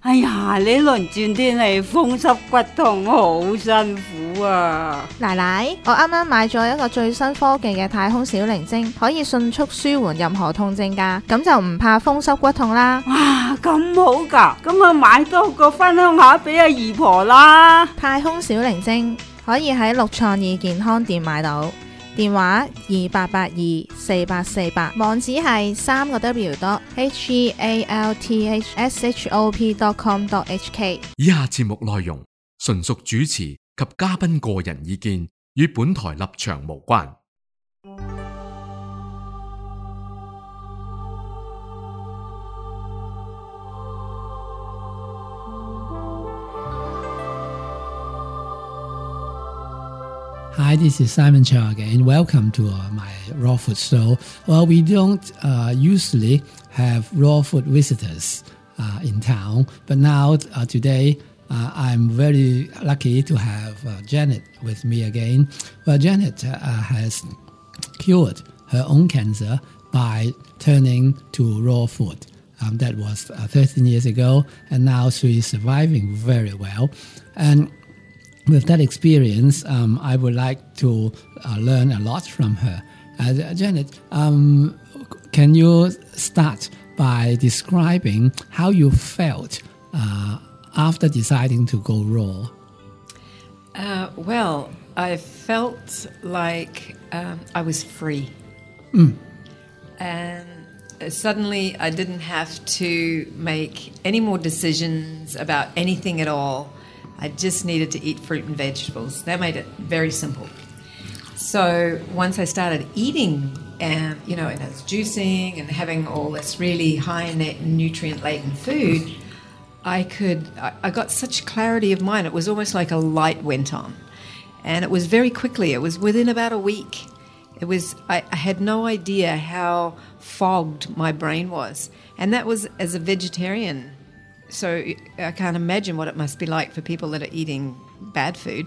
哎呀，呢輪轉天氣風濕骨痛好辛苦啊！ 奶奶，我啱啱買咗一個最新科技嘅太空小靈精，可以迅速舒緩任何痛症㗎，咁就唔怕風濕骨痛啦。 哇，咁好㗎，咁啊買多個分享下俾阿姨婆啦。 太空小靈精可以喺六創意健康店買到，電話28824848，網址係3個W.healthshop.com.hk。 以下節目內容純屬主持及嘉賓個人意見，與本台立場無關。 Hi, this is Simon Chow again. Welcome to my raw food show. Well, we don't usually have raw food visitors in town, but now today I'm very lucky to have Janet with me again. Well, Janet has cured her own cancer by turning to raw food. That was 13 years ago, and now she is surviving very well. And with that experience, I would like to learn a lot from her. Janet, can you start by describing how you felt after deciding to go raw? Well, I felt like I was free. And suddenly I didn't have to make any more decisions about anything at all. I just needed to eat fruit and vegetables. That made it very simple. So once I started eating and I was juicing and having all this really high nutrient-laden food, I got such clarity of mind. It was almost like a light went on. And it was very quickly. It was within about a week. I had no idea how fogged my brain was. And that was as a vegetarian. So I can't imagine what it must be like for people that are eating bad food.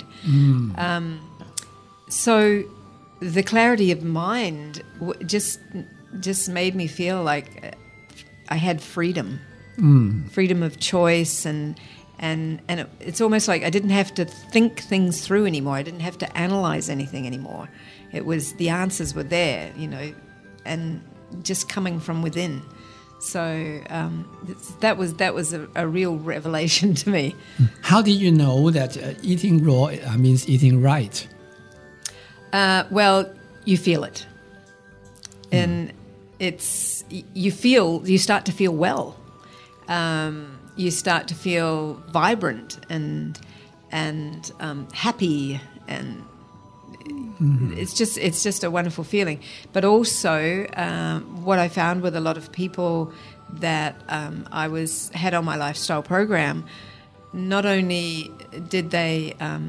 So the clarity of mind just made me feel like I had freedom, freedom of choice, and it's almost like I didn't have to think things through anymore. I didn't have to analyze anything anymore. It was the answers were there, and just coming from within. So that was a real revelation to me. How did you know that eating raw means eating right? Well, you feel it, and you start to feel well. You start to feel vibrant and happy, and it's just a wonderful feeling. But also, what I found with a lot of people that I had on my lifestyle program, not only did they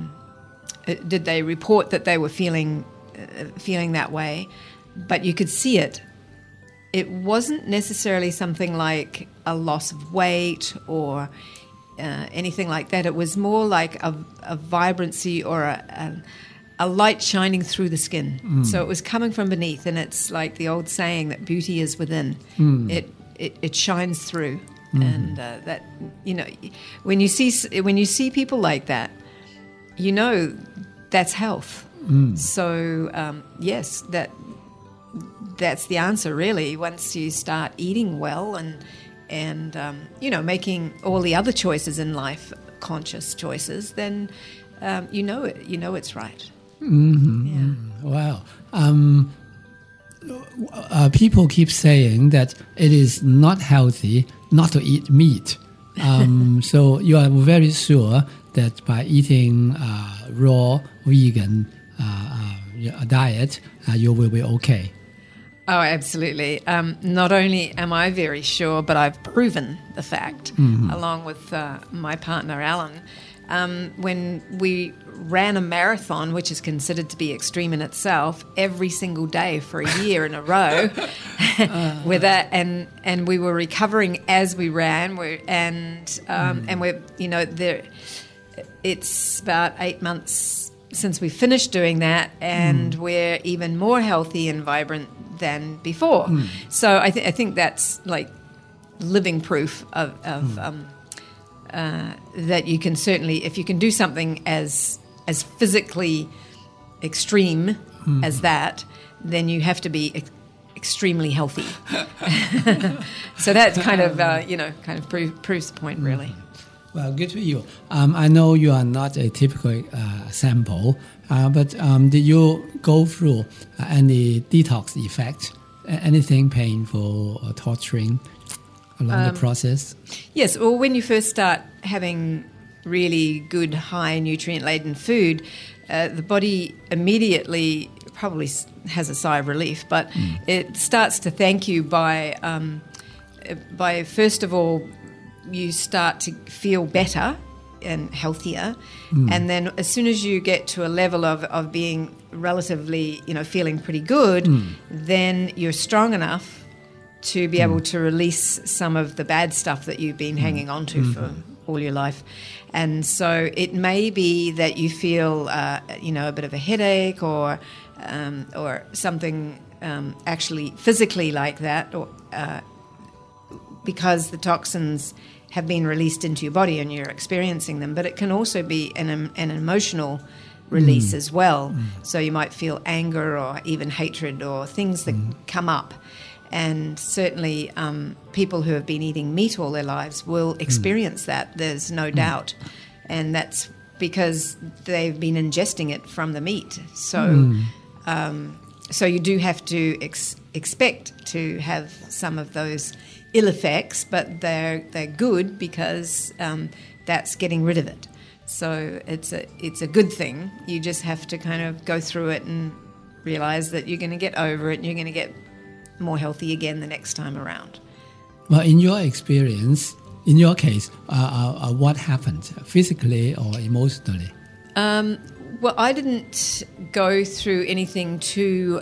report that they were feeling that way, but you could see it. It wasn't necessarily something like a loss of weight or anything like that. It was more like a vibrancy or a light shining through the skin. So it was coming from beneath, and it's like the old saying that beauty is within. It shines through, and that when you see people like that, that's health. So yes, that's the answer really. Once you start eating well and making all the other choices in life conscious choices, then it's right. Yeah. Wow. People keep saying that it is not healthy not to eat meat. So you are very sure that by eating raw vegan diet, you will be okay. Oh, absolutely. Not only am I very sure, but I've proven the fact, along with my partner, Alan. When we ran a marathon, which is considered to be extreme in itself, every single day for a year in a row, with that, and we were recovering as we ran, and we're it's about 8 months since we finished doing that, and we're even more healthy and vibrant than before. So I think that's like living proof of that you can certainly, if you can do something as physically extreme as that, then you have to be extremely healthy. So that kind of proves the point, really. Well, good for you. I know you are not a typical sample, but did you go through any detox effect, anything painful or torturing along the process? Yes, well, when you first start having really good, high nutrient-laden food, the body immediately probably has a sigh of relief, but it starts to thank you by first of all, you start to feel better and healthier, and then as soon as you get to a level of being relatively, feeling pretty good, then you're strong enough to be able to release some of the bad stuff that you've been hanging on to for all your life. And so it may be that you feel, a bit of a headache or something actually physically like that, or because the toxins have been released into your body and you're experiencing them. But it can also be an emotional release as well. So you might feel anger or even hatred or things that come up. And certainly people who have been eating meat all their lives will experience that, there's no doubt. And that's because they've been ingesting it from the meat. So so you do have to expect to have some of those ill effects, but they're good because that's getting rid of it. So it's a good thing. You just have to kind of go through it and realize that you're going to get over it and you're going to get more healthy again the next time around. Well, in your experience, in your case, what happened, physically or emotionally? Well, I didn't go through anything too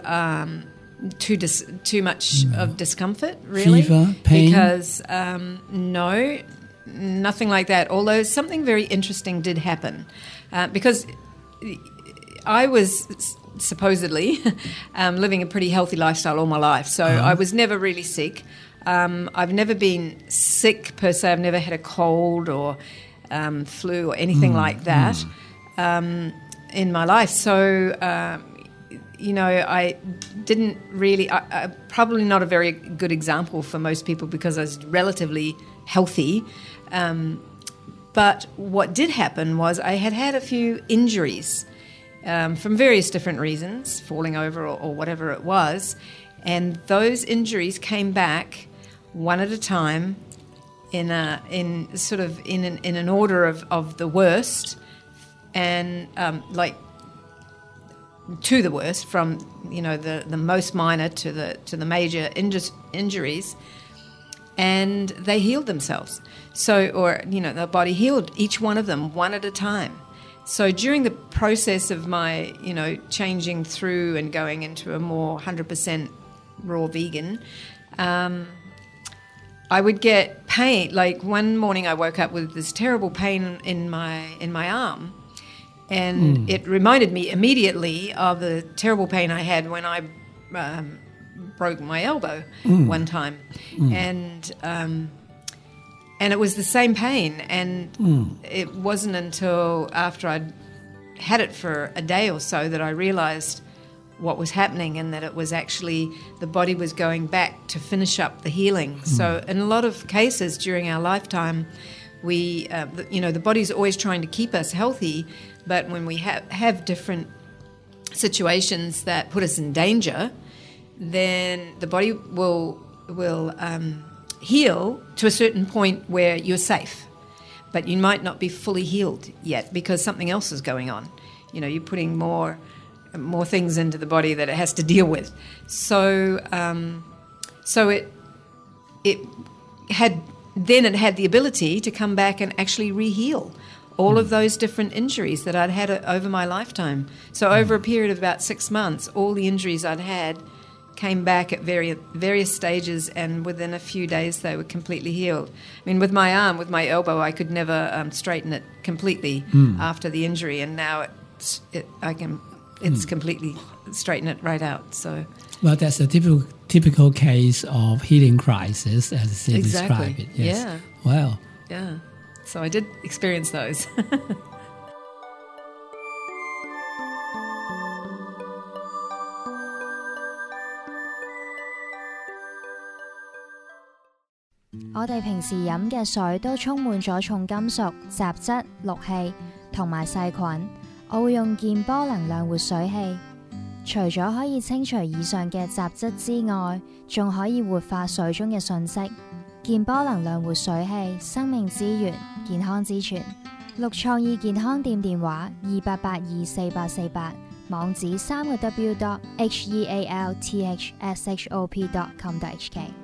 much of discomfort, really. Fever, pain? Because, no, nothing like that. Although something very interesting did happen. Because I was supposedly living a pretty healthy lifestyle all my life. So I was never really sick. I've never been sick per se. I've never had a cold or flu or anything like that in my life. So, I didn't really... I probably not a very good example for most people because I was relatively healthy. But what did happen was I had a few injuries from various different reasons, falling over or whatever it was, and those injuries came back one at a time in an order of the worst, and to the worst, from the most minor to the major injuries, and they healed themselves. So, the body healed each one of them one at a time. So during the process of my, changing through and going into a more 100% raw vegan, I would get pain. Like one morning I woke up with this terrible pain in my arm, and it reminded me immediately of the terrible pain I had when I broke my elbow one time. And it was the same pain, and it wasn't until after I'd had it for a day or so that I realised what was happening, and that it was actually the body was going back to finish up the healing. So in a lot of cases during our lifetime, we, the body's always trying to keep us healthy, but when we have different situations that put us in danger, then the body will heal to a certain point where you're safe, but you might not be fully healed yet because something else is going on. You're putting more things into the body that it has to deal with. So it had the ability to come back and actually re-heal all of those different injuries that I'd had over my lifetime. So over a period of about 6 months, all the injuries I'd had came back at various stages, and within a few days they were completely healed. I mean, with my arm, with my elbow, I could never straighten it completely after the injury, and now it's completely straighten it right out. So, well, that's a typical case of healing crisis, as they exactly. describe it. Yes. Yeah. Wow. Yeah. So I did experience those. 我哋平時飲嘅水都充滿咗重金屬、雜質、氯氣同埋細菌。我會用健波能量活水器，除咗可以清除以上嘅雜質之外，仲可以活化水中嘅訊息。健波能量活水器，生命之源，健康之泉。綠創意健康店電話28824848，網址3個W.healthshop.com.hk。